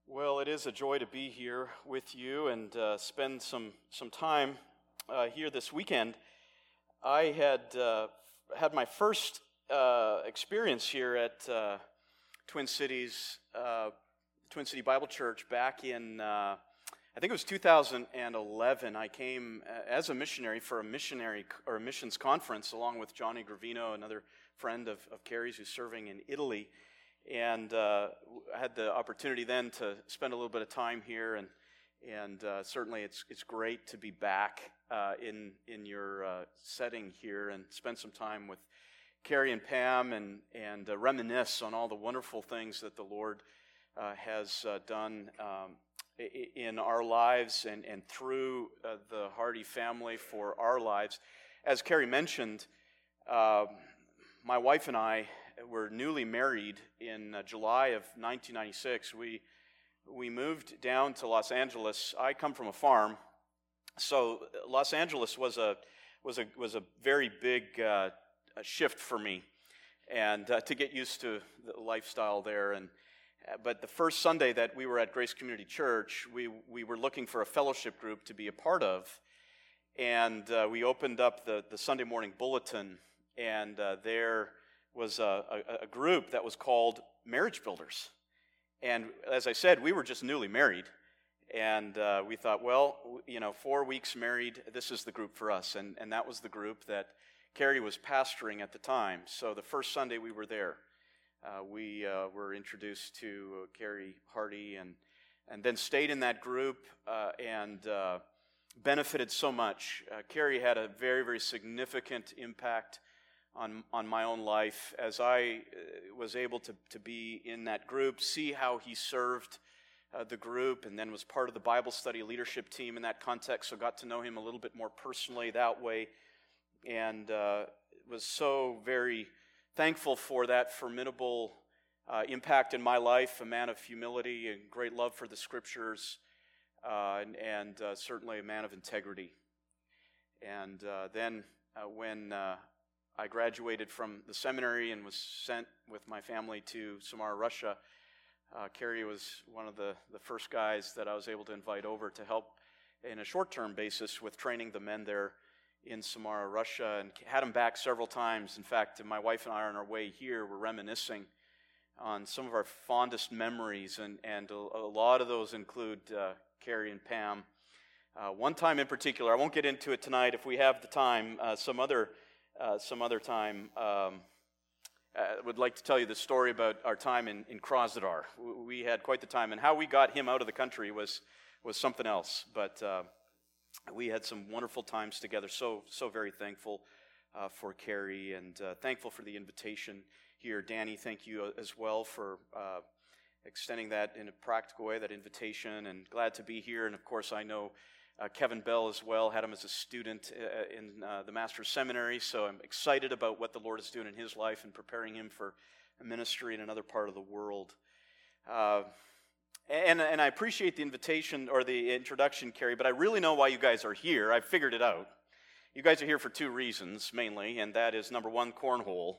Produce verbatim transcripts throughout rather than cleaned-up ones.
Well, it is a joy to be here with you and uh, spend some some time uh, here this weekend. I had uh, had my first uh, experience here at uh, Twin Cities, uh, Twin City Bible Church back in, uh, I think it was two thousand eleven. I came as a missionary for a missionary or a missions conference along with Johnny Gravino, another friend of, of Carrie's who's serving in Italy. And uh, I had the opportunity then to spend a little bit of time here, and and uh, certainly it's it's great to be back uh, in in your uh, setting here and spend some time with Carrie and Pam and and uh, reminisce on all the wonderful things that the Lord uh, has uh, done um, in our lives and and through uh, the Hardy family for our lives. As Carrie mentioned, uh, my wife and I were newly married in uh, July of nineteen ninety-six. We we moved down to Los Angeles. I come from a farm, so Los Angeles was a was a was a very big uh, shift for me, and uh, to get used to the lifestyle there. And uh, but the first Sunday that we were at Grace Community Church, we we were looking for a fellowship group to be a part of, and uh, we opened up the the Sunday morning bulletin, and uh, there. was a, a, a group that was called Marriage Builders. And as I said, we were just newly married. And uh, we thought, well, you know, four weeks married, this is the group for us. And, and that was the group that Carrie was pastoring at the time. So the first Sunday we were there, uh, we uh, were introduced to uh, Carrie Hardy and, and then stayed in that group uh, and uh, benefited so much. Uh, Carrie had a very, very significant impact on on my own life as I was able to, to be in that group, see how he served uh, the group, and then was part of the Bible study leadership team in that context, so got to know him a little bit more personally that way, and uh, was so very thankful for that formidable uh, impact in my life, a man of humility and great love for the Scriptures, uh, and, and uh, certainly a man of integrity. And uh, then uh, when... Uh, I graduated from the seminary and was sent with my family to Samara, Russia. Uh, Carrie was one of the, the first guys that I was able to invite over to help in a short-term basis with training the men there in Samara, Russia, and had them back several times. In fact, my wife and I are on our way here. We're reminiscing on some of our fondest memories, and, and a, a lot of those include uh, Carrie and Pam. Uh, one time in particular, I won't get into it tonight if we have the time, uh, some other Uh, some other time, um, I would like to tell you the story about our time in, in Krasnodar. We had quite the time, and how we got him out of the country was was something else. But uh, we had some wonderful times together. So so very thankful uh, for Carrie, and uh, thankful for the invitation here. Danny, thank you as well for uh, extending that in a practical way, that invitation, and glad to be here. And of course, I know Uh, Kevin Bell as well, had him as a student uh, in uh, the Master's Seminary, so I'm excited about what the Lord is doing in his life and preparing him for a ministry in another part of the world. Uh, and, and I appreciate the invitation or the introduction, Carrie, but I really know why you guys are here. I've figured it out. You guys are here for two reasons, mainly, and that is, number one, cornhole.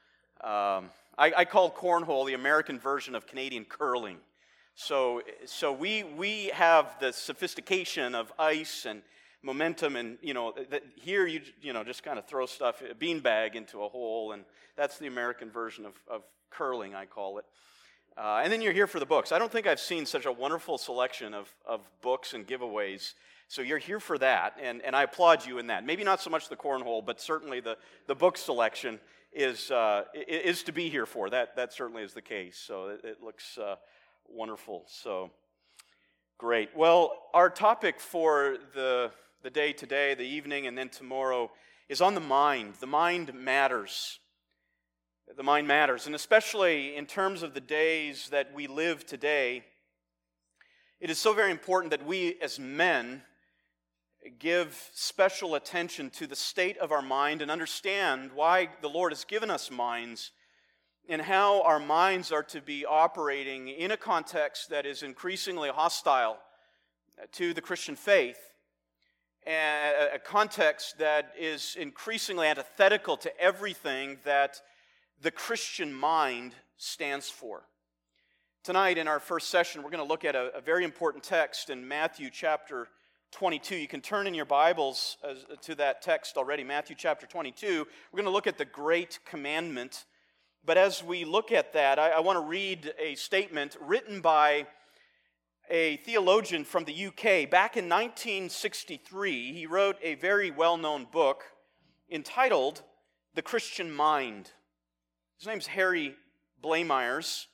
Um, I, I call cornhole the American version of Canadian curling. So, so we we have the sophistication of ice and momentum, and you know, that here you you know just kind of throw stuff, a beanbag into a hole, and that's the American version of, of curling, I call it. Uh, and then you're here for the books. I don't think I've seen such a wonderful selection of of books and giveaways. So you're here for that, and, and I applaud you in that. Maybe not so much the cornhole, but certainly the, the book selection is uh, is to be here for. That that certainly is the case. So it, it looks. Uh, Wonderful. So, great. Well, our topic for the the day today, the evening, and then tomorrow is on the mind. The mind matters. The mind matters. And especially in terms of the days that we live today, it is so very important that we as men give special attention to the state of our mind and understand why the Lord has given us minds, and how our minds are to be operating in a context that is increasingly hostile to the Christian faith, a context that is increasingly antithetical to everything that the Christian mind stands for. Tonight in our first session, we're going to look at a, a very important text in Matthew chapter twenty-two. You can turn in your Bibles as, to that text already, Matthew chapter twenty-two. We're going to look at the Great Commandment. But as we look at that, I, I want to read a statement written by a theologian from the U K. Back in nineteen sixty-three, he wrote a very well-known book entitled The Christian Mind. His name's Harry Blamires.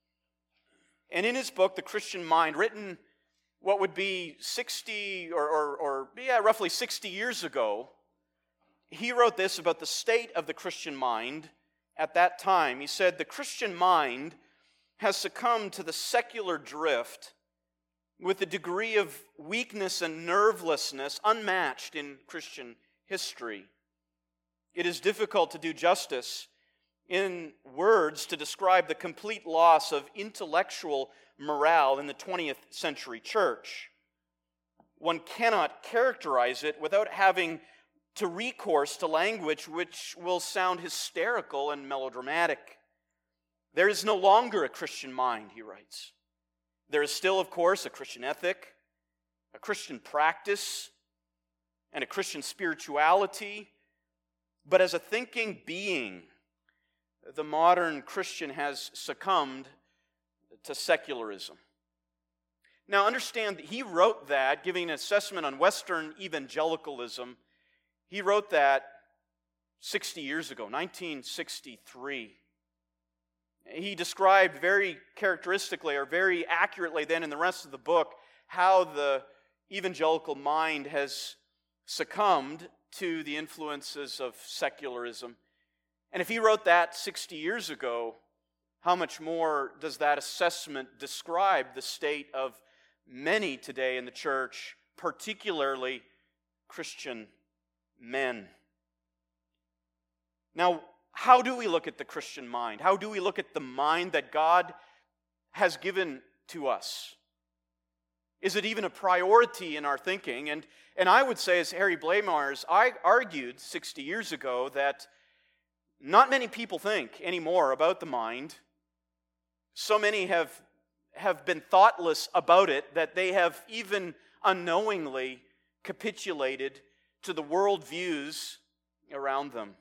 And in his book, The Christian Mind, written what would be sixty or, or, or yeah, roughly sixty years ago, he wrote this about the state of the Christian mind at that time. He said, the Christian mind has succumbed to the secular drift with a degree of weakness and nervelessness unmatched in Christian history. It is difficult to do justice in words to describe the complete loss of intellectual morale in the twentieth century church. One cannot characterize it without having to recourse to language which will sound hysterical and melodramatic. There is no longer a Christian mind, he writes. There is still, of course, a Christian ethic, a Christian practice, and a Christian spirituality, but as a thinking being, the modern Christian has succumbed to secularism. Now understand that he wrote that, giving an assessment on Western evangelicalism. He wrote that sixty years ago, nineteen sixty-three. He described very characteristically, or very accurately then in the rest of the book, how the evangelical mind has succumbed to the influences of secularism. And if he wrote that sixty years ago, how much more does that assessment describe the state of many today in the church, particularly Christian men? Now, how do we look at the Christian mind? How do we look at the mind that God has given to us? Is it even a priority in our thinking? And, and I would say, as Harry Blamires, I argued sixty years ago that not many people think anymore about the mind. So many have, have been thoughtless about it that they have even unknowingly capitulated to the worldviews around them.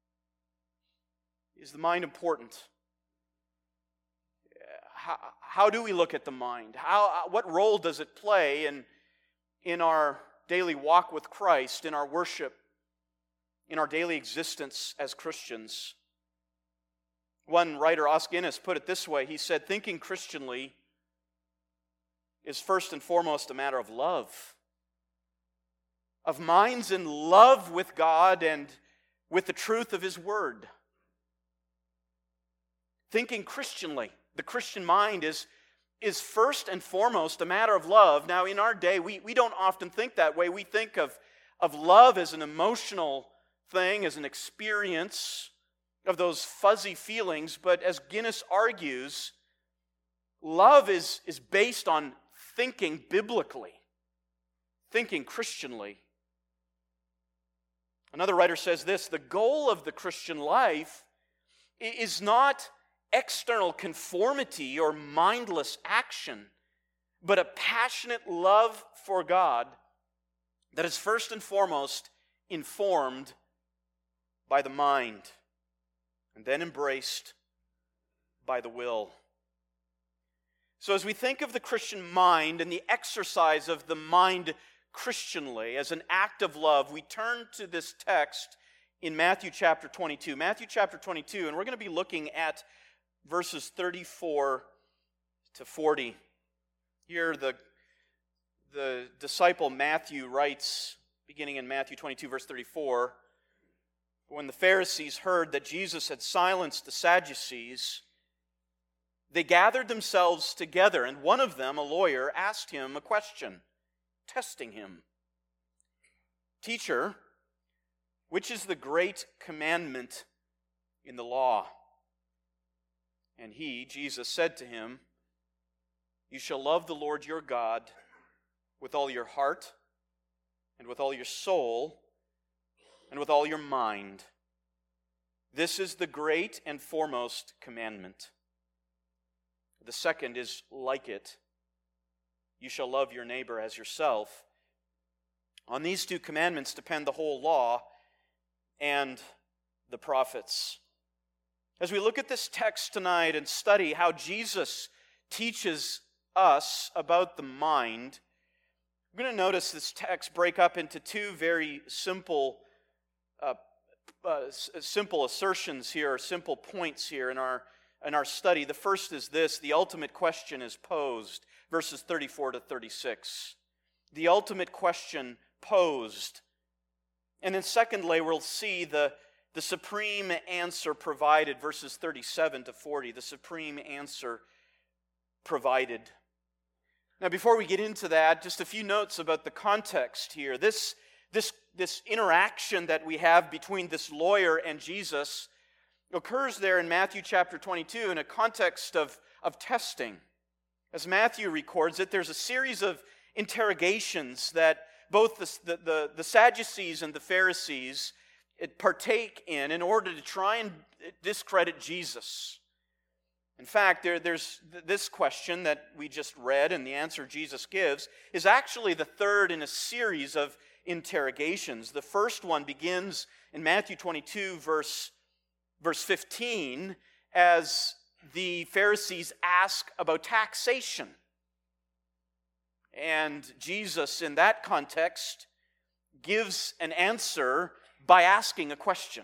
Is the mind important? How, how do we look at the mind? How, what role does it play in, in our daily walk with Christ, in our worship, in our daily existence as Christians? One writer, Os Guinness, put it this way. He said, thinking Christianly is first and foremost a matter of love. Of minds in love with God and with the truth of His Word. Thinking Christianly, the Christian mind is, is first and foremost a matter of love. Now, in our day, we, we don't often think that way. We think of, of love as an emotional thing, as an experience of those fuzzy feelings, but as Guinness argues, love is, is based on thinking biblically, thinking Christianly. Another writer says this, the goal of the Christian life is not external conformity or mindless action, but a passionate love for God that is first and foremost informed by the mind, and then embraced by the will. So as we think of the Christian mind and the exercise of the mind Christianly as an act of love, we turn to this text in Matthew chapter twenty-two. Matthew chapter twenty-two, and we're going to be looking at verses thirty-four to forty. Here the, the disciple Matthew writes, beginning in Matthew twenty-two, verse thirty-four, when the Pharisees heard that Jesus had silenced the Sadducees, they gathered themselves together, and one of them, a lawyer, asked him a question, testing him. Teacher, which is the great commandment in the law? And he, Jesus, said to him, you shall love the Lord your God with all your heart, and with all your soul, and with all your mind. This is the great and foremost commandment. the second is like it. You shall love your neighbor as yourself. On these two commandments depend the whole law and the prophets. As we look at this text tonight and study how Jesus teaches us about the mind, we're going to notice this text break up into two very simple uh, uh, simple assertions here, or simple points here in our, in our study. The first is this: the ultimate question is posed, verses thirty-four to thirty-six. The ultimate question posed. And then secondly, we'll see the, the supreme answer provided, verses thirty-seven to forty, the supreme answer provided. Now, before we get into that, just a few notes about the context here. This, this, this interaction that we have between this lawyer and Jesus occurs there in Matthew chapter twenty-two in a context of, of testing. As Matthew records it, there's a series of interrogations that both the, the, the Sadducees and the Pharisees partake in in order to try and discredit Jesus. In fact, there, there's this question that we just read, and the answer Jesus gives is actually the third in a series of interrogations. The first one begins in Matthew twenty-two, verse, verse fifteen, as the Pharisees ask about taxation. And Jesus, in that context, gives an answer by asking a question.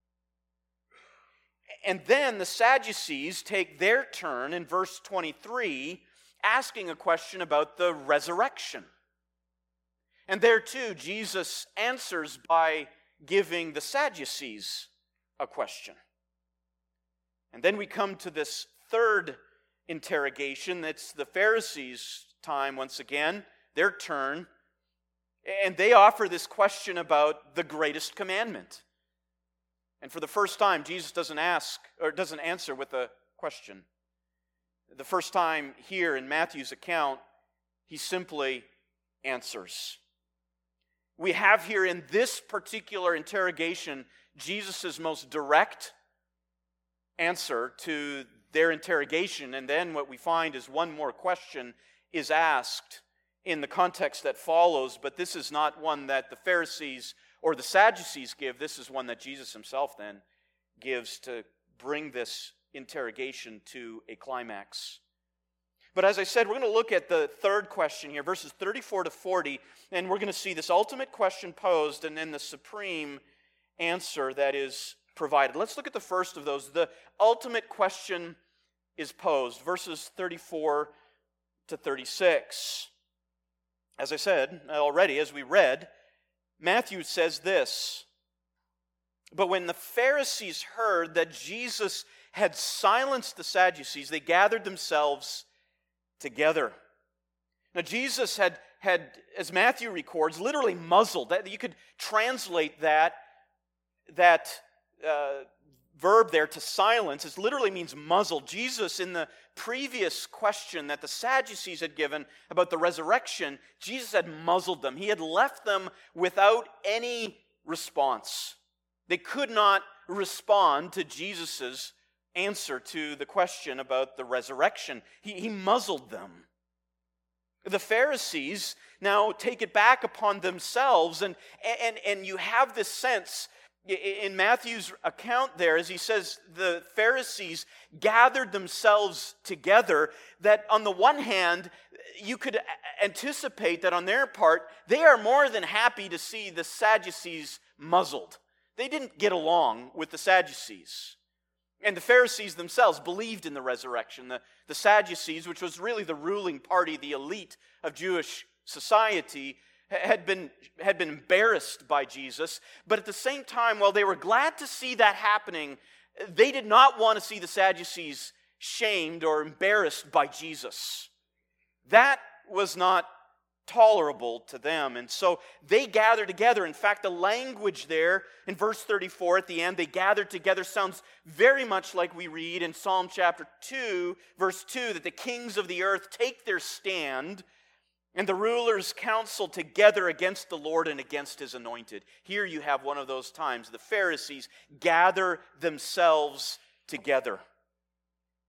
And then the Sadducees take their turn in verse twenty-three, asking a question about the resurrection. And there too, Jesus answers by giving the Sadducees a question. And then we come to this third interrogation. It's the Pharisees' time once again, their turn. And they offer this question about the greatest commandment. And for the first time, Jesus doesn't ask, or doesn't answer with a question. The first time here in Matthew's account, he simply answers. We have here in this particular interrogation Jesus' most direct answer to their interrogation, and then what we find is one more question is asked in the context that follows, but this is not one that the Pharisees or the Sadducees give. This is one that Jesus himself then gives to bring this interrogation to a climax. But as I said, we're going to look at the third question here, verses thirty-four to forty, and we're going to see this ultimate question posed and then the supreme answer that is provided. Let's look at the first of those. The ultimate question is posed, verses thirty-four to thirty-six. As I said already, as we read, Matthew says this: "But when the Pharisees heard that Jesus had silenced the Sadducees, they gathered themselves together." Now Jesus had, had, as Matthew records, literally muzzled. That, you could translate that, that uh, verb there to silence. It literally means muzzled. Jesus, in the previous question that the Sadducees had given about the resurrection, Jesus had muzzled them. He had left them without any response. They could not respond to Jesus' answer to the question about the resurrection. He, he muzzled them. The Pharisees now take it back upon themselves, and, and, and you have this sense in Matthew's account there, as he says, the Pharisees gathered themselves together, that on the one hand, you could anticipate that on their part, they are more than happy to see the Sadducees muzzled. They didn't get along with the Sadducees. And the Pharisees themselves believed in the resurrection. The, the Sadducees, which was really the ruling party, the elite of Jewish society, had been, had been embarrassed by Jesus. But at the same time, while they were glad to see that happening, they did not want to see the Sadducees shamed or embarrassed by Jesus. That was not tolerable to them. And so they gathered together. In fact, the language there in verse thirty-four at the end, they gathered together, sounds very much like we read in Psalm chapter two, verse two, that the kings of the earth take their stand and the rulers counsel together against the Lord and against his anointed. Here you have one of those times. The Pharisees gather themselves together.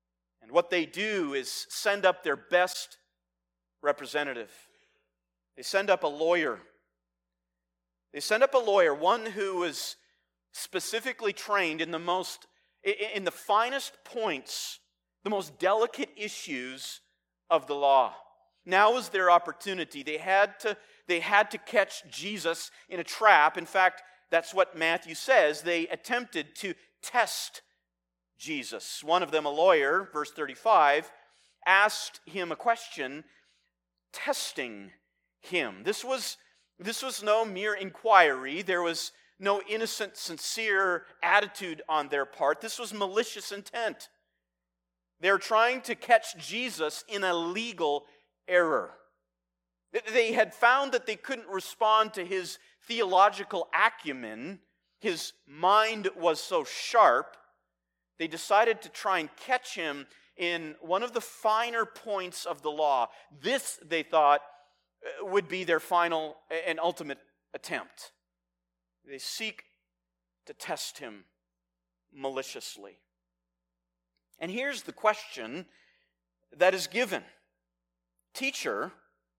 And what they do is send up their best representative. They send up a lawyer. They send up a lawyer, one who was specifically trained in the most, in the finest points, the most delicate issues of the law. Now was their opportunity. They had to, they had to catch Jesus in a trap. In fact, that's what Matthew says. They attempted to test Jesus. One of them, a lawyer, verse thirty-five, asked him a question, testing him. This was, this was no mere inquiry. There was no innocent, sincere attitude on their part. This was malicious intent. They're trying to catch Jesus in a legal error. They had found that they couldn't respond to his theological acumen. His mind was so sharp. They decided to try and catch him in one of the finer points of the law. This, they thought, would be their final and ultimate attempt. They seek to test him maliciously. And here's the question that is given. Teacher,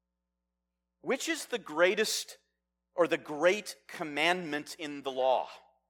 which is the greatest or the great commandment in the law?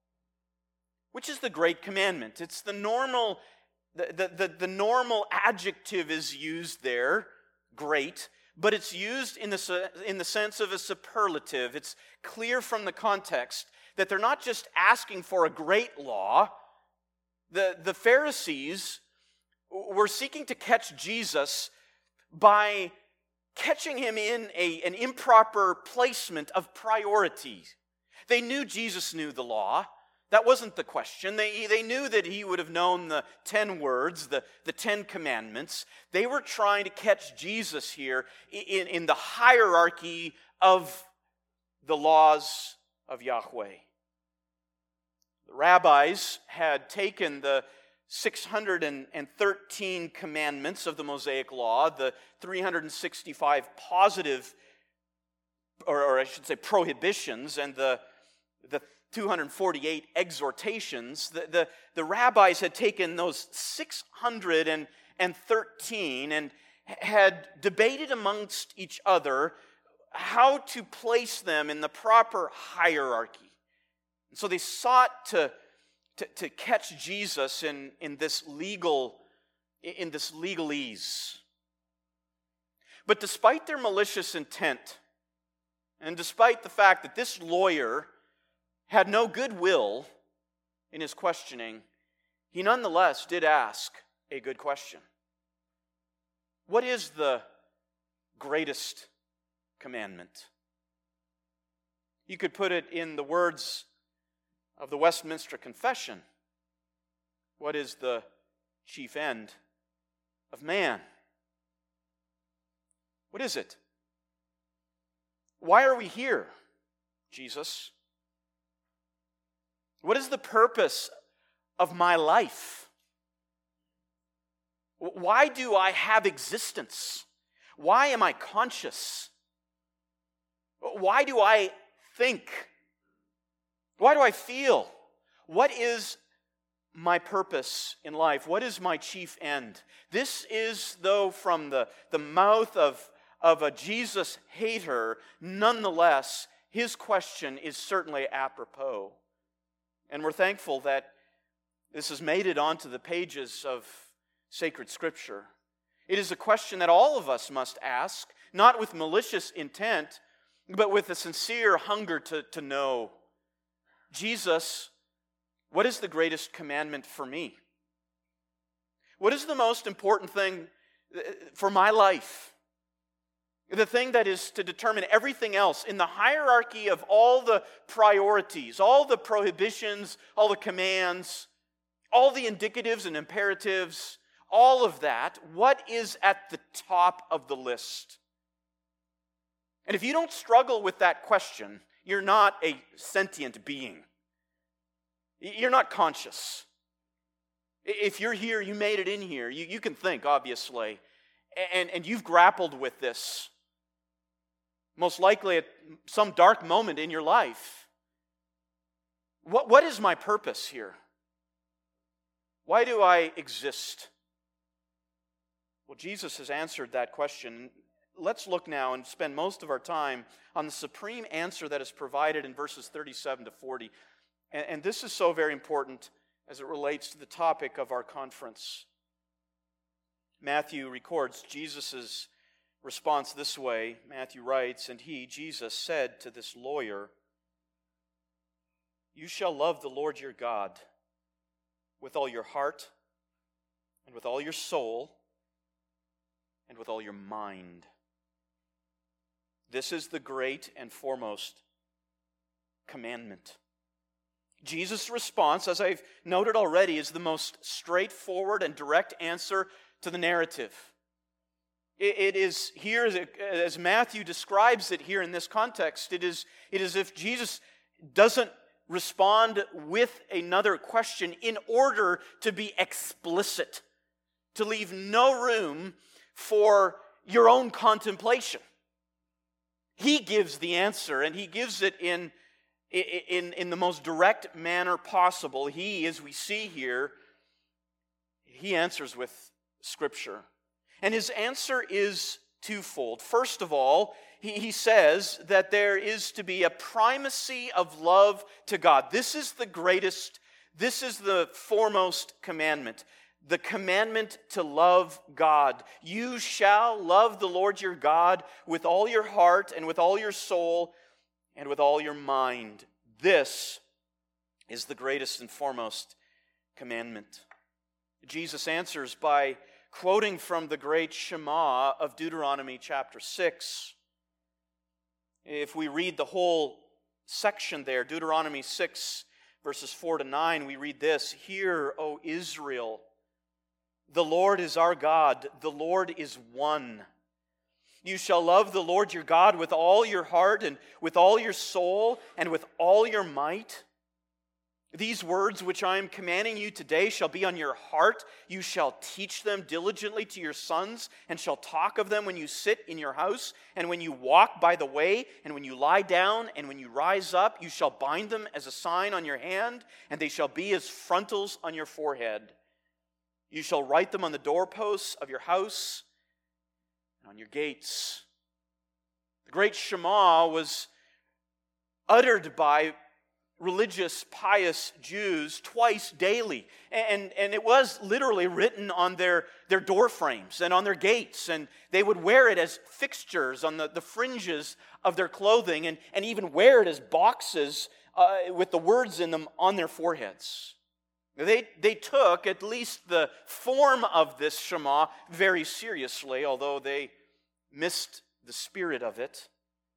Which is the great commandment? It's the normal, the, the, the, the normal adjective is used there, great, but it's used in the, in the sense of a superlative. It's clear from the context that they're not just asking for a great law. The, the Pharisees were seeking to catch Jesus by catching him in a, an improper placement of priorities. They knew Jesus knew the law. That wasn't the question. They, they knew that he would have known the ten words, the, the ten commandments. They were trying to catch Jesus here in, in the hierarchy of the laws of Yahweh. The rabbis had taken the six hundred thirteen commandments of the Mosaic Law, the three hundred sixty-five positive, or, or I should say prohibitions, and the, the two hundred forty-eight exhortations. The, the, the rabbis had taken those six hundred thirteen and had debated amongst each other how to place them in the proper hierarchy. And so they sought to To, to catch Jesus in, in this legal, in this legalese. But despite their malicious intent, and despite the fact that this lawyer had no goodwill in his questioning, he nonetheless did ask a good question. What is the greatest commandment? You could put it in the words of the Westminster Confession. What is the chief end of man? What is it? Why are we here, Jesus? What is the purpose of my life? Why do I have existence? Why am I conscious? Why do I think? Why do I feel? What is my purpose in life? What is my chief end? This is, though from the, the mouth of, of a Jesus hater, nonetheless, his question is certainly apropos. And we're thankful that this has made it onto the pages of sacred Scripture. It is a question that all of us must ask, not with malicious intent, but with a sincere hunger to, to know. Jesus, what is the greatest commandment for me? What is the most important thing for my life? The thing that is to determine everything else in the hierarchy of all the priorities, all the prohibitions, all the commands, all the indicatives and imperatives, all of that, what is at the top of the list? And if you don't struggle with that question, you're not a sentient being. You're not conscious. If you're here, you made it in here. You, you can think, obviously. And, and you've grappled with this. Most likely at some dark moment in your life. What, what is my purpose here? Why do I exist? Well, Jesus has answered that question. Let's look now and spend most of our time on the supreme answer that is provided in verses thirty-seven to forty. And, and this is so very important as it relates to the topic of our conference. Matthew records Jesus' response this way. Matthew writes, "And he, Jesus, said to this lawyer, 'You shall love the Lord your God with all your heart, and with all your soul, and with all your mind. This is the great and foremost commandment.'" Jesus' response, as I've noted already, is the most straightforward and direct answer to the narrative. It is here, as Matthew describes it here in this context, it is, it is as if Jesus doesn't respond with another question in order to be explicit, to leave no room for your own contemplation. He gives the answer, and he gives it in, in, in the most direct manner possible. He, as we see here, he answers with Scripture. And his answer is twofold. First of all, he, he says that there is to be a primacy of love to God. This is the greatest, this is the foremost commandment. The commandment to love God. You shall love the Lord your God with all your heart and with all your soul and with all your mind. This is the greatest and foremost commandment. Jesus answers by quoting from the great Shema of Deuteronomy chapter six. If we read the whole section there, Deuteronomy six, verses four to nine, we read this: "Hear, O Israel, the Lord is our God, the Lord is one. You shall love the Lord your God with all your heart and with all your soul and with all your might. These words which I am commanding you today shall be on your heart. You shall teach them diligently to your sons, and shall talk of them when you sit in your house, and when you walk by the way, and when you lie down, and when you rise up. You shall bind them as a sign on your hand, and they shall be as frontals on your forehead. You shall write them on the doorposts of your house and on your gates." The great Shema was uttered by religious, pious Jews twice daily. And, and it was literally written on their, their door frames and on their gates. And they would wear it as fixtures on the, the fringes of their clothing, and, and even wear it as boxes uh, with the words in them on their foreheads. They, they took at least the form of this Shema very seriously, although they missed the spirit of it.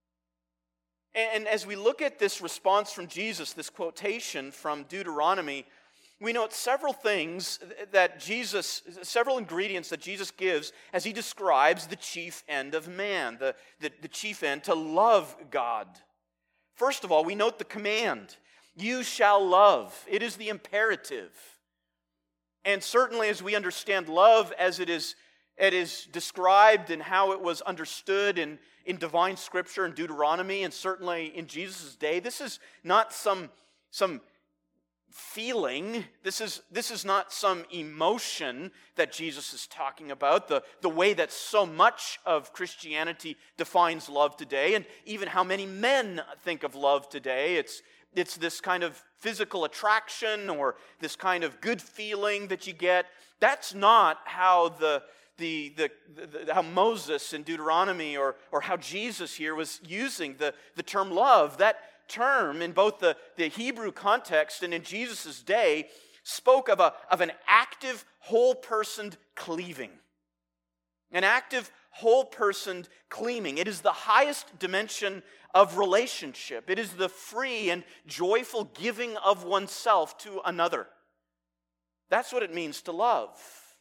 And as we look at this response from Jesus, this quotation from Deuteronomy, we note several things that Jesus, several ingredients that Jesus gives as he describes the chief end of man, the, the, the chief end to love God. First of all, we note the command, "You shall love." It is the imperative. And certainly as we understand love as it is, it is described and how it was understood in in divine scripture in Deuteronomy, and certainly in Jesus' day, this is not some, some feeling. This is, this is not some emotion that Jesus is talking about, the, the way that so much of Christianity defines love today, and even how many men think of love today. It's, it's this kind of physical attraction or this kind of good feeling that you get. That's not how the The, the, the, how Moses in Deuteronomy or, or how Jesus here was using the, the term love. That term in both the, the Hebrew context and in Jesus' day spoke of, a, of an active, whole-personed cleaving. An active, whole-personed cleaving. It is the highest dimension of relationship. It is the free and joyful giving of oneself to another. That's what it means to love.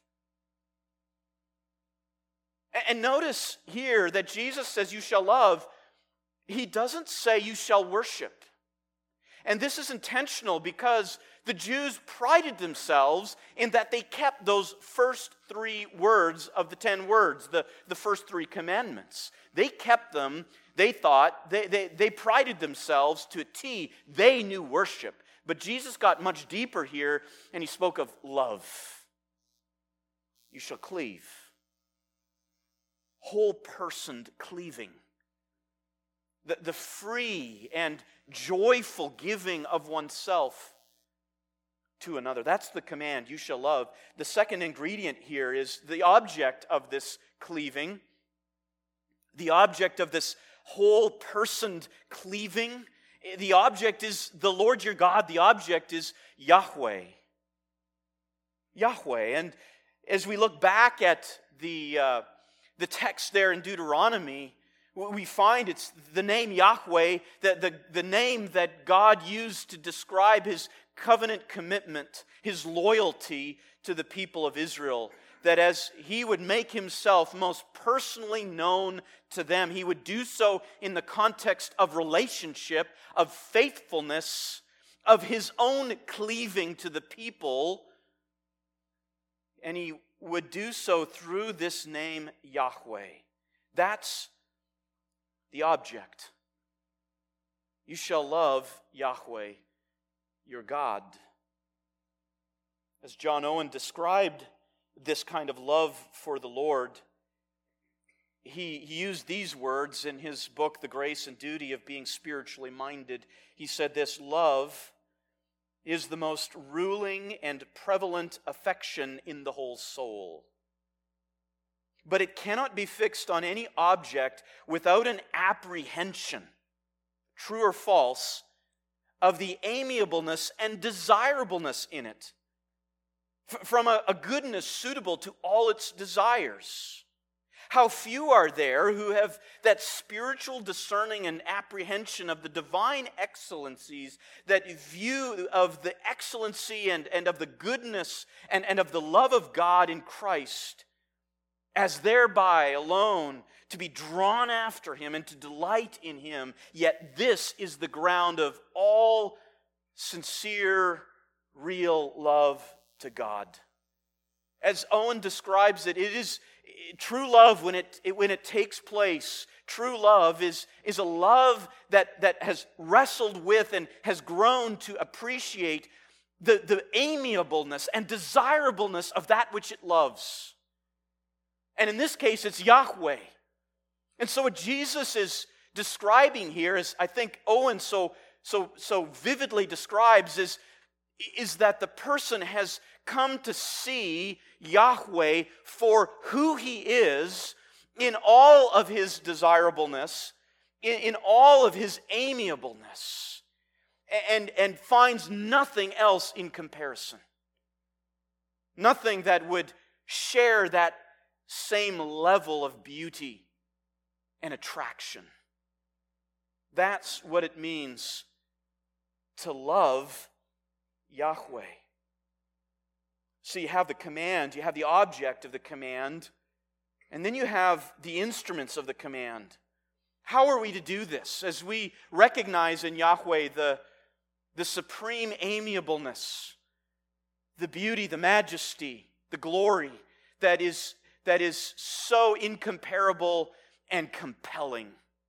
And notice here that Jesus says you shall love. He doesn't say you shall worship. And this is intentional because the Jews prided themselves in that they kept those first three words of the ten words, the, the first three commandments. They kept them, they thought, they, they, they prided themselves to a T. They knew worship. But Jesus got much deeper here, and he spoke of love. You shall cleave. whole-personed cleaving. The, the free and joyful giving of oneself to another. That's the command, you shall love. The second ingredient here is the object of this cleaving. The object of this whole-personed cleaving. The object is the Lord your God. The object is Yahweh. Yahweh. And as we look back at the, uh, the text there in Deuteronomy, we find it's the name Yahweh, the, the, the name that God used to describe His covenant commitment, His loyalty to the people of Israel. That as He would make Himself most personally known to them, He would do so in the context of relationship, of faithfulness, of His own cleaving to the people. And He would do so through this name Yahweh. That's the object. You shall love Yahweh, your God. As John Owen described this kind of love for the Lord, he, he used these words in his book, The Grace and Duty of Being Spiritually Minded. He said this: love is the most ruling and prevalent affection in the whole soul. But it cannot be fixed on any object without an apprehension, true or false, of the amiableness and desirableness in it, f- from a, a goodness suitable to all its desires. How few are there who have that spiritual discerning and apprehension of the divine excellencies, that view of the excellency and, and of the goodness and, and of the love of God in Christ, as thereby alone to be drawn after Him and to delight in Him. Yet this is the ground of all sincere, real love to God. As Owen describes it, it is true love when it, it when it takes place. True love is, is a love that, that has wrestled with and has grown to appreciate the, the amiableness and desirableness of that which it loves. And in this case, it's Yahweh. And so what Jesus is describing here, is I think Owen so, so, so vividly describes, is, is that the person has come to see Yahweh for who He is in all of His desirableness, in, in all of His amiableness, and, and finds nothing else in comparison. Nothing that would share that same level of beauty and attraction. That's what it means to love Yahweh. So you have the command, you have the object of the command, and then you have the instruments of the command. How are we to do this? As we recognize in Yahweh the, the supreme amiableness, the beauty, the majesty, the glory that is that is so incomparable and compelling.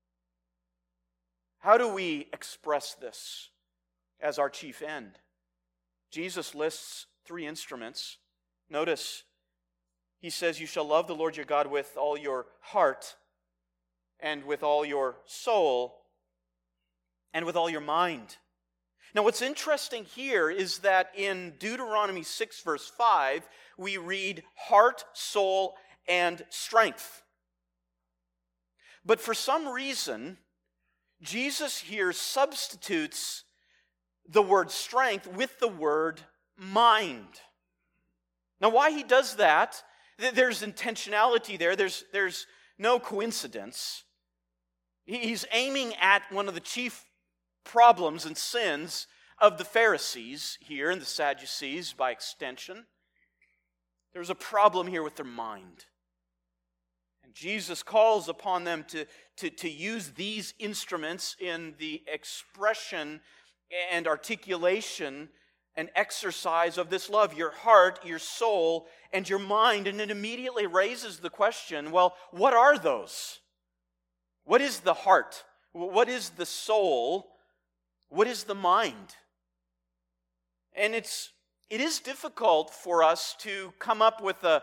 How do we express this as our chief end? Jesus lists three instruments. Notice, He says, you shall love the Lord your God with all your heart, and with all your soul, and with all your mind. Now, what's interesting here is that in Deuteronomy six, verse five, we read heart, soul, and strength. But for some reason, Jesus here substitutes the word strength with the word mind. Now, why He does that, there's intentionality there. There's, there's no coincidence. He's aiming at one of the chief problems and sins of the Pharisees here, and the Sadducees by extension. There's a problem here with their mind. And Jesus calls upon them to, to, to use these instruments in the expression and articulation and exercise of this love, your heart, your soul, and your mind. And it immediately raises the question, well, what are those? What is the heart? What is the soul? What is the mind? And it's it is difficult for us to come up with a,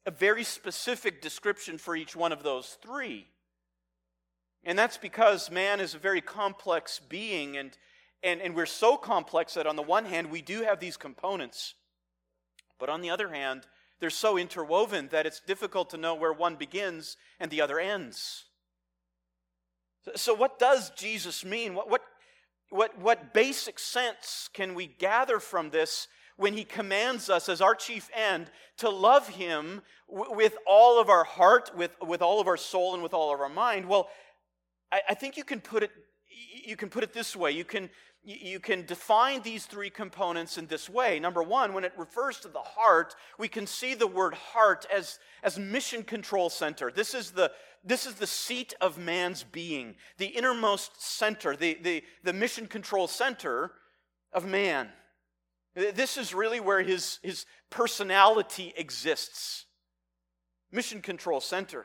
a very specific description for each one of those three. And that's because man is a very complex being, and, and, and we're so complex that on the one hand, we do have these components, but on the other hand, they're so interwoven that it's difficult to know where one begins and the other ends. So, so what does Jesus mean? What, what, what, what basic sense can we gather from this when he commands us as our chief end to love him w- with all of our heart, with, with all of our soul, and with all of our mind? Well, I, I think you can put it you can put it this way. You can you can define these three components in this way. Number one, when it refers to the heart, we can see the word heart as, as mission control center. This is the This is the seat of man's being, the innermost center, the, the, the mission control center of man. This is really where his, his personality exists. Mission control center.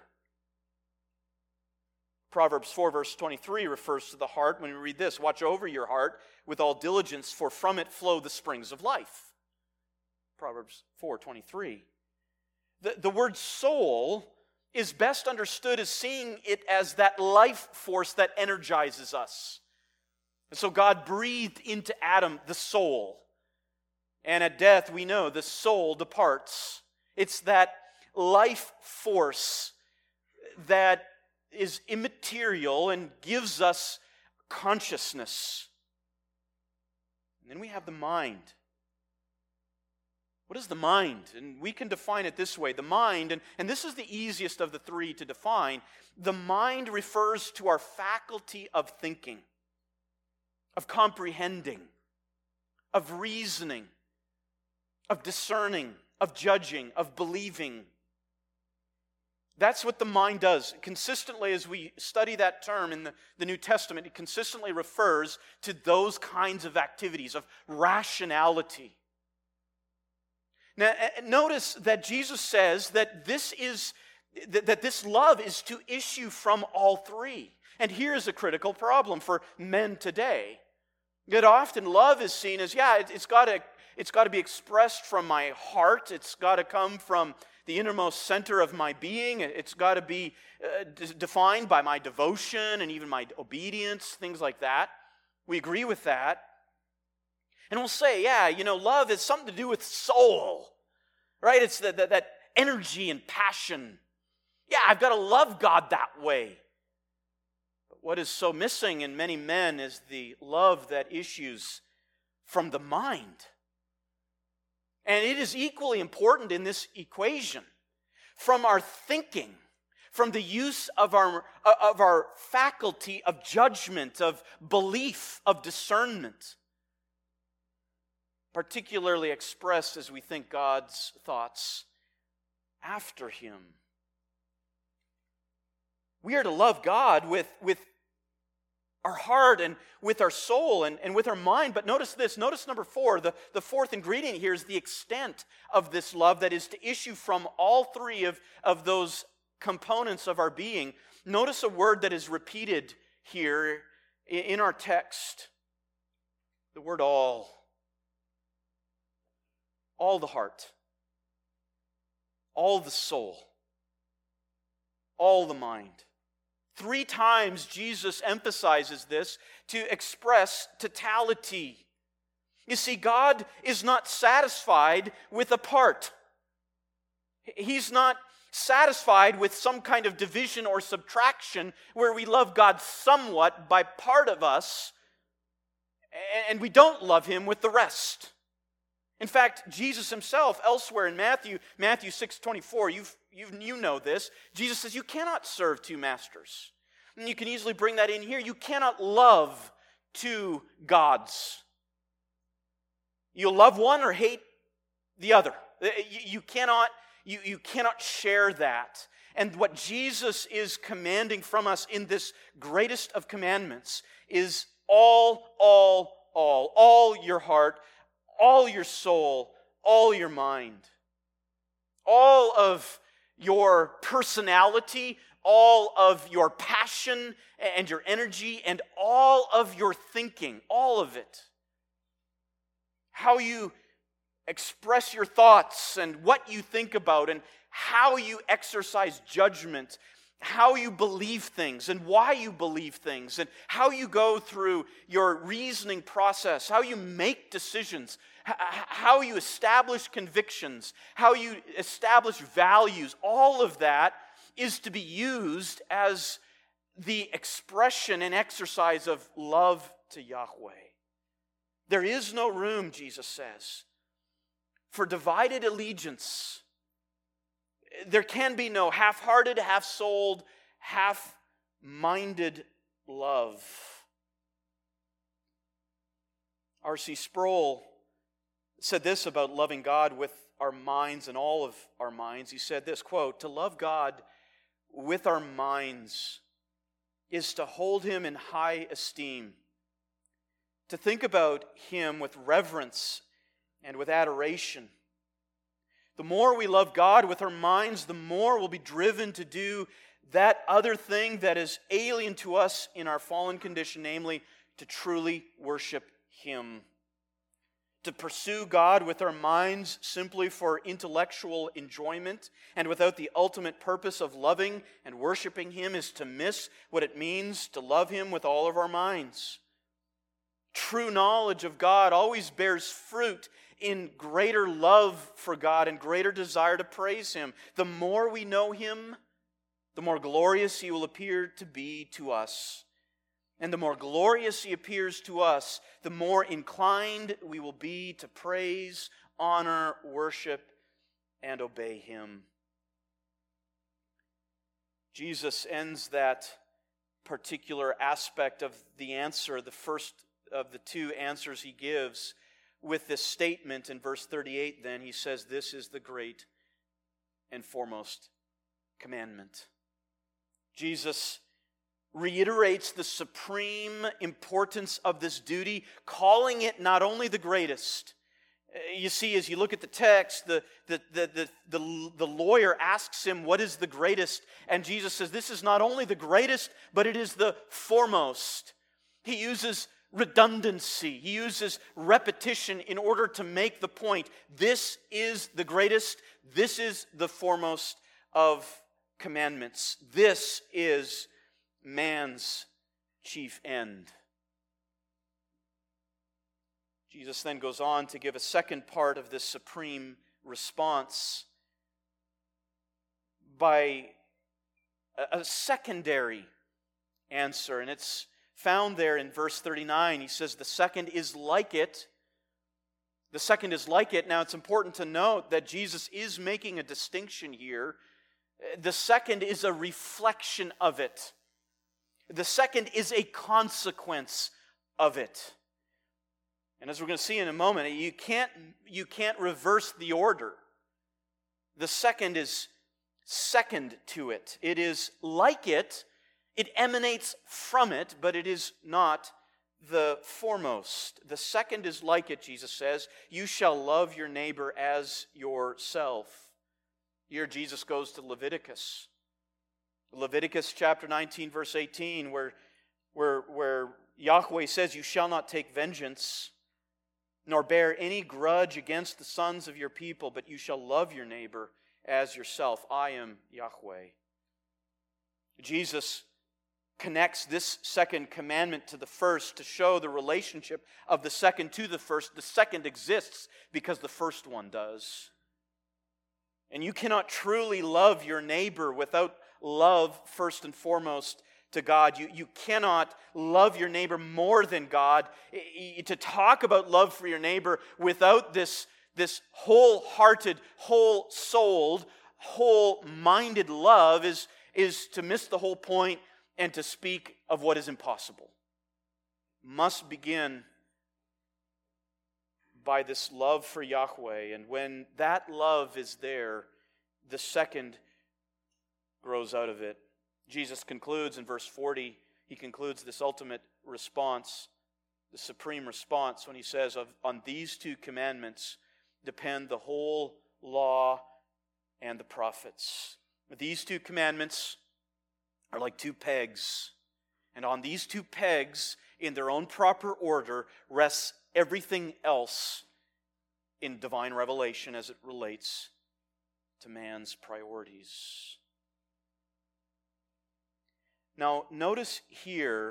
Proverbs four verse twenty-three refers to the heart when we read this: watch over your heart with all diligence, for from it flow the springs of life. Proverbs four twenty-three. The, the word soul is best understood as seeing it as that life force that energizes us. And so God breathed into Adam the soul. And at death, we know the soul departs. It's that life force that is immaterial and gives us consciousness. And then we have the mind. What is the mind? And we can define it this way. The mind, and, and this is the easiest of the three to define, the mind refers to our faculty of thinking, of comprehending, of reasoning, of discerning, of judging, of believing. That's what the mind does. Consistently, as we study that term in the, the New Testament, it consistently refers to those kinds of activities, of rationality. Now, notice that Jesus says that this is that this love is to issue from all three. And here's a critical problem for men today. That often love is seen as, yeah, it's got to it's got to be expressed from my heart. It's got to come from the innermost center of my being. It's got to be uh, d- defined by my devotion and even my obedience, things like that. We agree with that. And we'll say, yeah, you know, love is something to do with soul, right? It's the, the, that energy and passion. Yeah, I've got to love God that way. But what is so missing in many men is the love that issues from the mind. And it is equally important in this equation. From our thinking, from the use of our, of our faculty of judgment, of belief, of discernment, particularly expressed as we think God's thoughts after Him. We are to love God with, with our heart and with our soul and, and with our mind. But notice this, notice number four, the, the fourth ingredient here is the extent of this love that is to issue from all three of, of those components of our being. Notice a word that is repeated here in our text. The word all. All the heart. All the soul. All the mind. Three times Jesus emphasizes this to express totality. You see, God is not satisfied with a part. He's not satisfied with some kind of division or subtraction where we love God somewhat by part of us and we don't love Him with the rest. In fact, Jesus Himself, elsewhere in Matthew, Matthew six twenty-four, you've, you you know this, Jesus says you cannot serve two masters. And you can easily bring that in here. You cannot love two gods. You'll love one or hate the other. You, you, cannot, you, you cannot share that. And what Jesus is commanding from us in this greatest of commandments is all, all, all, all your heart, all your soul, all your mind, all of your personality, all of your passion and your energy, and all of your thinking, all of it. How you express your thoughts and what you think about and how you exercise judgment, how you believe things and why you believe things, and how you go through your reasoning process, how you make decisions, h- how you establish convictions, how you establish values. All of that is to be used as the expression and exercise of love to Yahweh. There is no room, Jesus says, for divided allegiance. There can be no half-hearted, half-souled, half-minded love. R C Sproul said this about loving God with our minds and all of our minds. He said this, quote, "To love God with our minds is to hold Him in high esteem, to think about Him with reverence and with adoration. The more we love God with our minds, the more we'll be driven to do that other thing that is alien to us in our fallen condition, namely, to truly worship Him. To pursue God with our minds simply for intellectual enjoyment and without the ultimate purpose of loving and worshiping Him is to miss what it means to love Him with all of our minds. True knowledge of God always bears fruit in greater love for God and greater desire to praise Him. The more we know Him, the more glorious He will appear to be to us. And the more glorious He appears to us, the more inclined we will be to praise, honor, worship, and obey Him. Jesus ends that particular aspect of the answer, the first of the two answers He gives, with this statement in verse thirty-eight then. He says, "This is the great and foremost commandment." Jesus reiterates the supreme importance of this duty, calling it not only the greatest. You see, as you look at the text, the, the, the, the, the, the lawyer asks Him, "What is the greatest?" And Jesus says, "This is not only the greatest, but it is the foremost." He uses redundancy. He uses repetition in order to make the point. This is the greatest. This is the foremost of commandments. This is man's chief end. Jesus then goes on to give a second part of this supreme response by a, a secondary answer, and it's found there in verse thirty-nine. He says, the second is like it. The second is like it. Now, it's important to note that Jesus is making a distinction here. The second is a reflection of it. The second is a consequence of it. And as we're going to see in a moment, you can't, you can't reverse the order. The second is second to it. It is like it. It emanates from it, but it is not the foremost. The second is like it, Jesus says. You shall love your neighbor as yourself. Here Jesus goes to Leviticus. Leviticus chapter nineteen, verse eighteen, where, where, where Yahweh says, you shall not take vengeance, nor bear any grudge against the sons of your people, but you shall love your neighbor as yourself. I am Yahweh. Jesus connects this second commandment to the first to show the relationship of the second to the first. The second exists because the first one does. And you cannot truly love your neighbor without love first and foremost to God. You, you cannot love your neighbor more than God. To talk about love for your neighbor without this, this wholehearted, whole-souled, whole-minded love is, is to miss the whole point and to speak of what is impossible. Must begin by this love for Yahweh. And when that love is there, the second grows out of it. Jesus concludes in verse forty, he concludes this ultimate response, the supreme response, when he says, on these two commandments depend the whole law and the prophets. These two commandments are like two pegs. And on these two pegs, in their own proper order, rests everything else in divine revelation as it relates to man's priorities. Now, notice here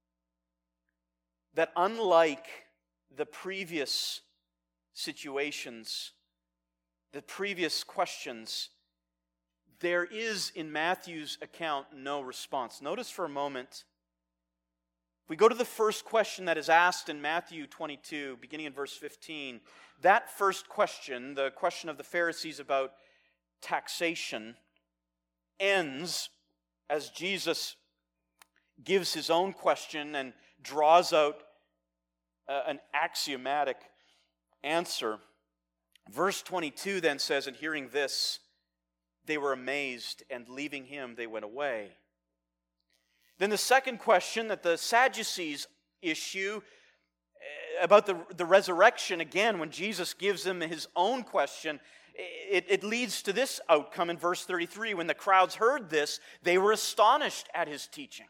that unlike the previous situations, the previous questions, there is in Matthew's account no response. Notice for a moment, if we go to the first question that is asked in Matthew twenty-two, beginning in verse fifteen, that first question, the question of the Pharisees about taxation, ends as Jesus gives his own question and draws out uh, an axiomatic answer. Verse twenty-two then says, "And hearing this, they were amazed, and leaving him, they went away." Then the second question that the Sadducees issue about the, the resurrection, again, when Jesus gives them his own question, it, it leads to this outcome in verse thirty-three. When the crowds heard this, they were astonished at his teaching.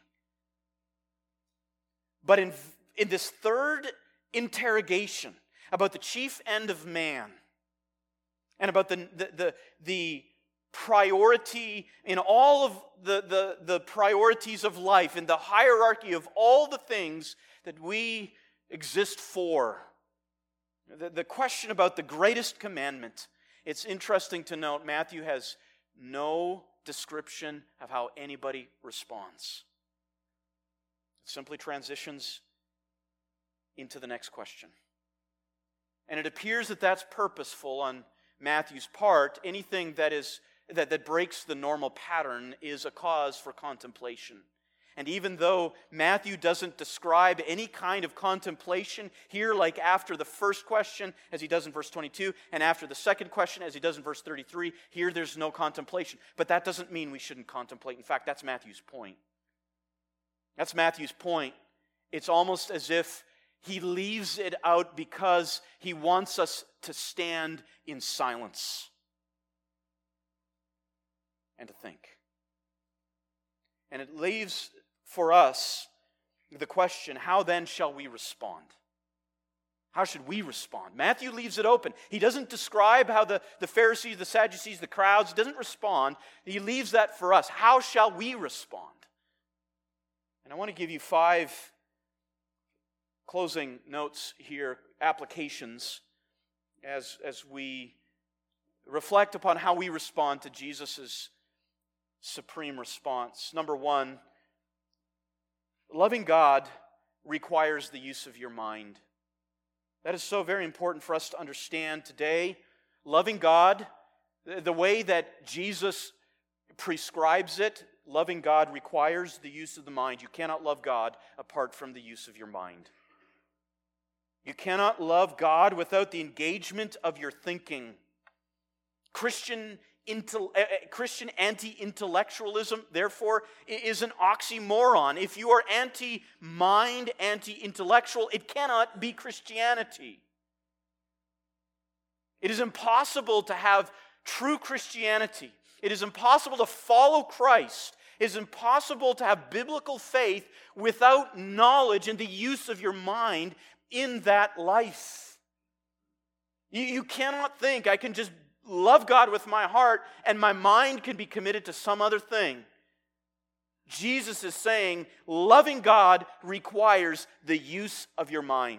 But in, in this third interrogation about the chief end of man and about the, the, the, the priority in all of the, the, the priorities of life, in the hierarchy of all the things that we exist for, the, the question about the greatest commandment, it's interesting to note Matthew has no description of how anybody responds. It simply transitions into the next question. And it appears that that's purposeful on Matthew's part. Anything that is that, that breaks the normal pattern is a cause for contemplation. And even though Matthew doesn't describe any kind of contemplation here, like after the first question, as he does in verse twenty-two, and after the second question, as he does in verse thirty-three, here there's no contemplation. But that doesn't mean we shouldn't contemplate. In fact, that's Matthew's point. That's Matthew's point. It's almost as if he leaves it out because he wants us to stand in silence and to think. And it leaves for us the question, how then shall we respond? How should we respond? Matthew leaves it open. He doesn't describe how the, the Pharisees, the Sadducees, the crowds, he doesn't respond. He leaves that for us. How shall we respond? And I want to give you five closing notes here, applications, as, as we reflect upon how we respond to Jesus' supreme response. Number one, loving God requires the use of your mind. That is so very important for us to understand today. Loving God, the way that Jesus prescribes it, loving God requires the use of the mind. You cannot love God apart from the use of your mind. You cannot love God without the engagement of your thinking. Christian Intel, uh, Christian anti-intellectualism, therefore, is an oxymoron. If you are anti-mind, anti-intellectual, it cannot be Christianity. It is impossible to have true Christianity. It is impossible to follow Christ. It is impossible to have biblical faith without knowledge and the use of your mind in that life. You, you cannot think, I can just love God with my heart and my mind can be committed to some other thing. Jesus is saying loving God requires the use of your mind.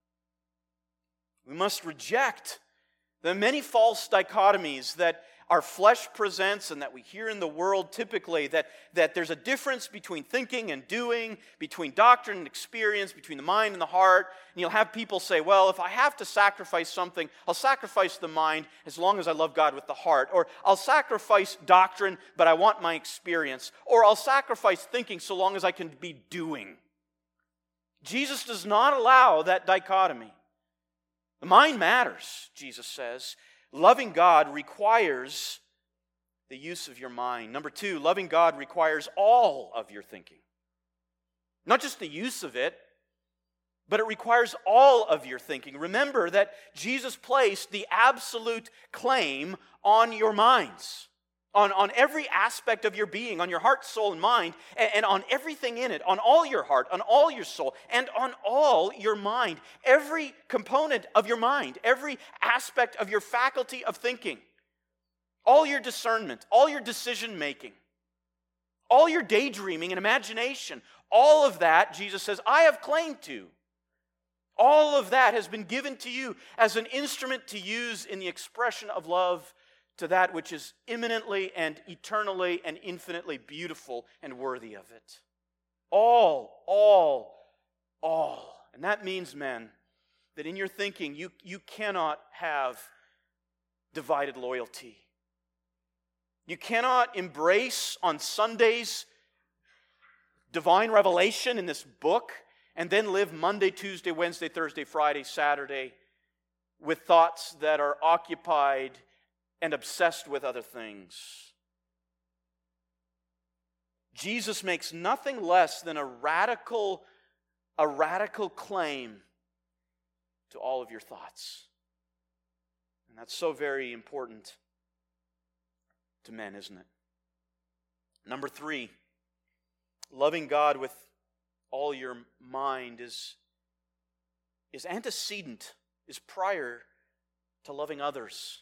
We must reject the many false dichotomies that our flesh presents and that we hear in the world typically, that, that there's a difference between thinking and doing, between doctrine and experience, between the mind and the heart. And you'll have people say, well, if I have to sacrifice something, I'll sacrifice the mind as long as I love God with the heart. Or I'll sacrifice doctrine, but I want my experience. Or I'll sacrifice thinking so long as I can be doing. Jesus does not allow that dichotomy. The mind matters, Jesus says. Loving God requires the use of your mind. Number two, loving God requires all of your thinking. Not just the use of it, but it requires all of your thinking. Remember that Jesus placed the absolute claim on your minds, on, on every aspect of your being, on your heart, soul, and mind, and, and on everything in it, on all your heart, on all your soul, and on all your mind. Every component of your mind, every aspect of your faculty of thinking. all your discernment, all your decision making, all your daydreaming and imagination, all of that, Jesus says, I have claim to. All of that has been given to you as an instrument to use in the expression of love to that which is imminently and eternally and infinitely beautiful and worthy of it. All, all, all. And that means, men, that in your thinking, you, you cannot have divided loyalty. You cannot embrace on Sundays divine revelation in this book and then live Monday, Tuesday, Wednesday, Thursday, Friday, Saturday with thoughts that are occupied and obsessed with other things. Jesus makes nothing less than a radical, a radical claim to all of your thoughts. And that's so very important to men, isn't it? Number three, loving God with all your mind is, is antecedent, is prior to loving others.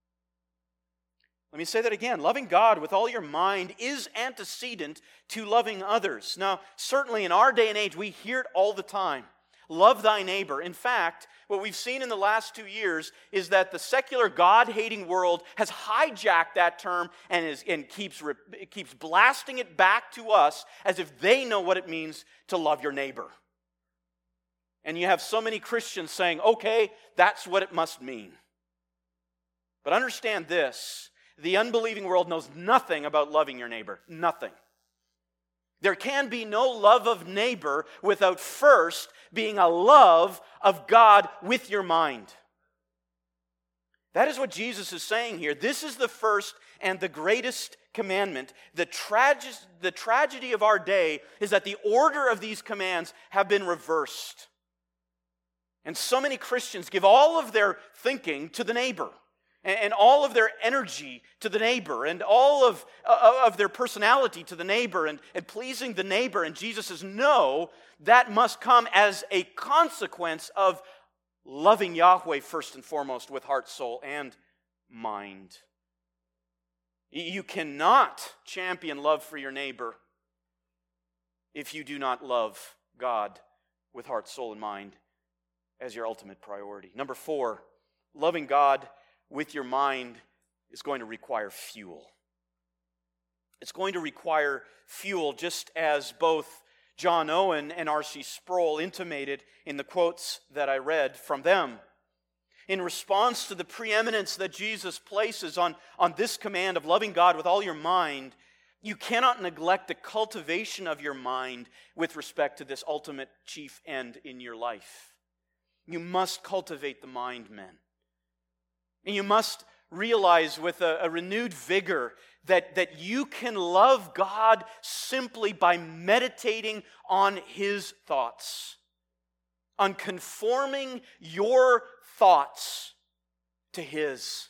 Let me say that again. Loving God with all your mind is antecedent to loving others. Now, certainly in our day and age, we hear it all the time. Love thy neighbor. In fact, what we've seen in the last two years is that the secular God-hating world has hijacked that term and, is, and keeps, keeps blasting it back to us as if they know what it means to love your neighbor. And you have so many Christians saying, okay, that's what it must mean. But understand this, the unbelieving world knows nothing about loving your neighbor. Nothing. There can be no love of neighbor without first being a love of God with your mind. That is what Jesus is saying here. This is the first and the greatest commandment. The, trage- the tragedy of our day is that the order of these commands have been reversed. And so many Christians give all of their thinking to the neighbor, and all of their energy to the neighbor, and all of, uh, of their personality to the neighbor, and, and pleasing the neighbor. And Jesus says, no, that must come as a consequence of loving Yahweh first and foremost with heart, soul, and mind. You cannot champion love for your neighbor if you do not love God with heart, soul, and mind as your ultimate priority. Number four, loving God with your mind is going to require fuel. It's going to require fuel, just as both John Owen and R C Sproul intimated in the quotes that I read from them. In response to the preeminence that Jesus places on, on this command of loving God with all your mind, you cannot neglect the cultivation of your mind with respect to this ultimate chief end in your life. You must cultivate the mind, men. And you must realize with a, a renewed vigor that, that you can love God simply by meditating on His thoughts, on conforming your thoughts to His.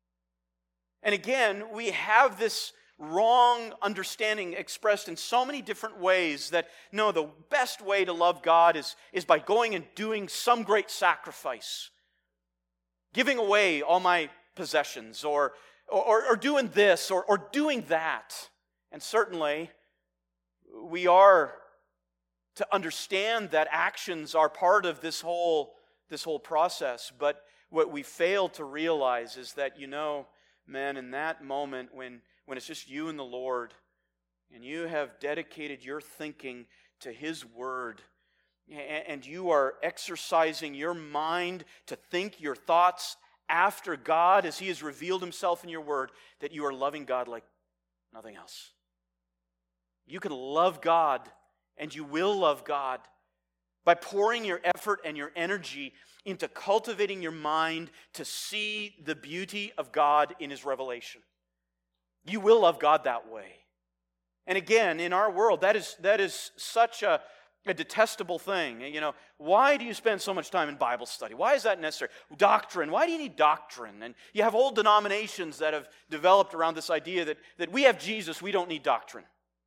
And again, we have this wrong understanding expressed in so many different ways that, no, the best way to love God is, is by going and doing some great sacrifice. Giving away all my possessions, or, or, or doing this, or, or doing that. And certainly, we are to understand that actions are part of this whole, this whole process. But what we fail to realize is that, you know, man, in that moment when, when it's just you and the Lord, and you have dedicated your thinking to His Word, and you are exercising your mind to think your thoughts after God as He has revealed Himself in your Word, that you are loving God like nothing else. You can love God, and you will love God, by pouring your effort and your energy into cultivating your mind to see the beauty of God in His revelation. You will love God that way. And again, in our world, that is, that is such a A detestable thing. You know, why do you spend so much time in Bible study? Why is that necessary? Doctrine. Why do you need doctrine? And you have whole denominations that have developed around this idea that, that we have Jesus, we don't need doctrine.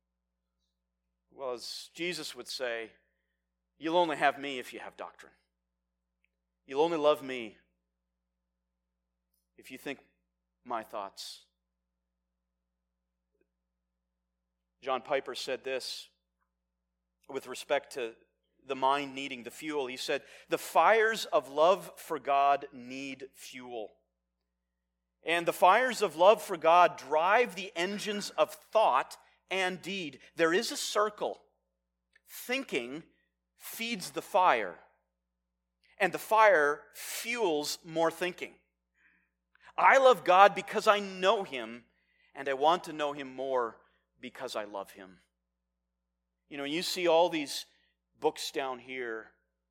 Well, as Jesus would say, you'll only have me if you have doctrine. You'll only love me if you think my thoughts John Piper said this with respect to the mind needing the fuel. He said, "The fires of love for God need fuel. And the fires of love for God drive the engines of thought and deed. There is a circle. Thinking feeds the fire, and the fire fuels more thinking. I love God because I know Him, and I want to know Him more because I love Him." You know, you see all these books down here,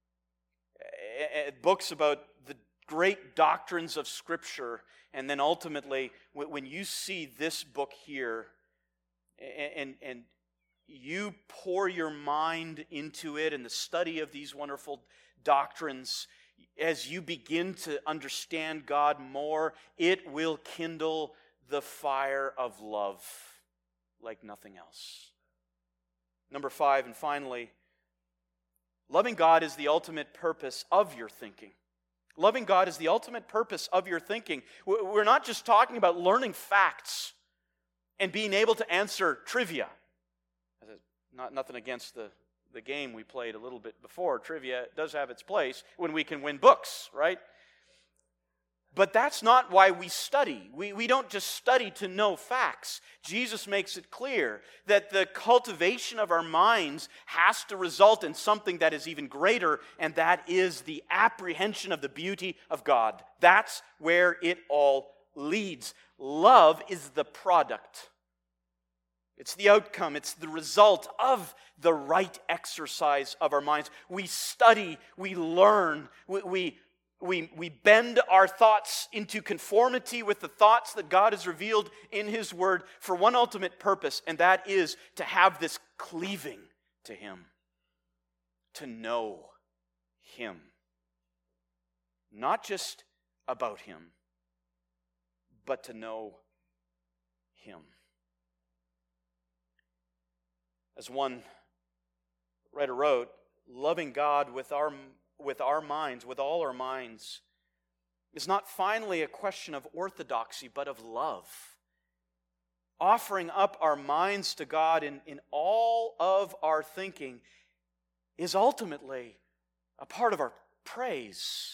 books about the great doctrines of Scripture, and then ultimately, when you see this book here, and, and you pour your mind into it and the study of these wonderful doctrines, as you begin to understand God more, it will kindle the fire of love like nothing else. Number five, and finally, loving God is the ultimate purpose of your thinking. Loving God is the ultimate purpose of your thinking. We're not just talking about learning facts and being able to answer trivia. Not nothing against the, the game we played a little bit before. Trivia does have its place when we can win books, right? But that's not why we study. We, we don't just study to know facts. Jesus makes it clear that the cultivation of our minds has to result in something that is even greater, and that is the apprehension of the beauty of God. That's where it all leads. Love is the product. It's the outcome. It's the result of the right exercise of our minds. We study, we learn, we... we We, we bend our thoughts into conformity with the thoughts that God has revealed in His Word for one ultimate purpose, and that is to have this cleaving to Him, to know Him. Not just about Him, but to know Him. As one writer wrote, loving God with our with our minds, with all our minds, is not finally a question of orthodoxy, but of love. Offering up our minds to God in, in all of our thinking is ultimately a part of our praise.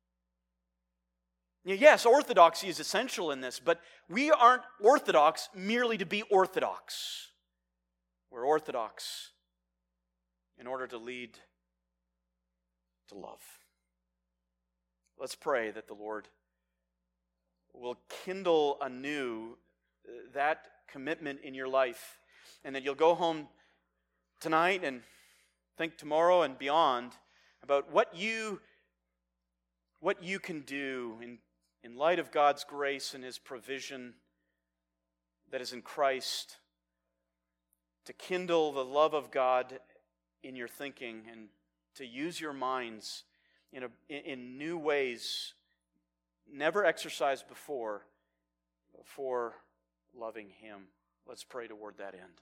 Yes, orthodoxy is essential in this, but we aren't orthodox merely to be orthodox. We're orthodox in order to lead to love. Let's pray that the Lord will kindle anew that commitment in your life, and that you'll go home tonight and think tomorrow and beyond about what you what you can do in, in light of God's grace and His provision that is in Christ to kindle the love of God in your thinking and to use your minds in, a, in new ways never exercised before for loving Him. Let's pray toward that end.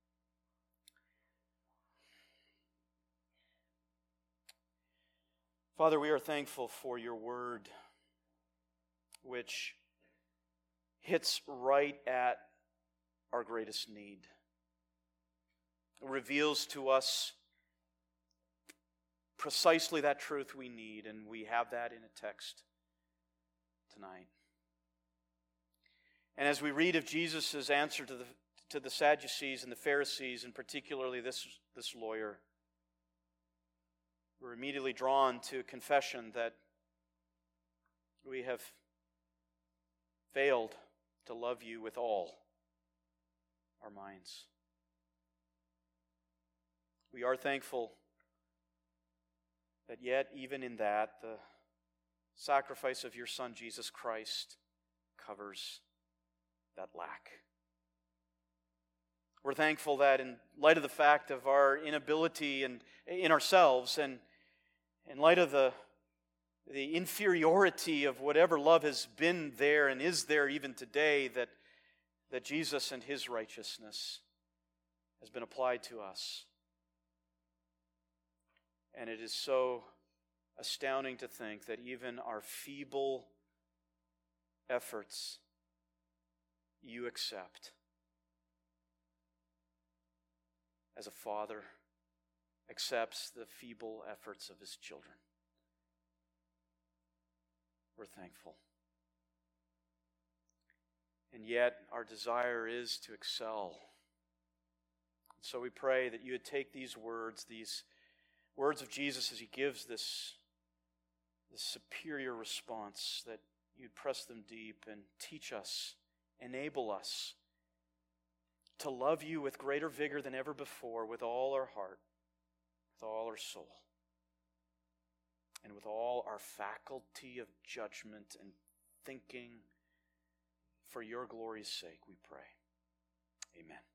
Father, we are thankful for your word, which hits right at our greatest need. It reveals to us precisely that truth we need, and we have that in a text tonight. And as we read of Jesus' answer to the to the Sadducees and the Pharisees, and particularly this, this lawyer, we're immediately drawn to confession that we have failed to love you with all our minds. We are thankful that yet, even in that, the sacrifice of your Son, Jesus Christ, covers that lack. We're thankful that in light of the fact of our inability and in ourselves, and in light of the, the inferiority of whatever love has been there and is there even today, that, that Jesus and His righteousness has been applied to us. And it is so astounding to think that even our feeble efforts you accept. as a father accepts the feeble efforts of his children. We're thankful. And yet, our desire is to excel. So we pray that you would take these words, these words of Jesus as he gives this, this superior response, that you'd press them deep and teach us, enable us to love you with greater vigor than ever before, with all our heart, with all our soul, and with all our faculty of judgment and thinking. For your glory's sake, we pray. Amen.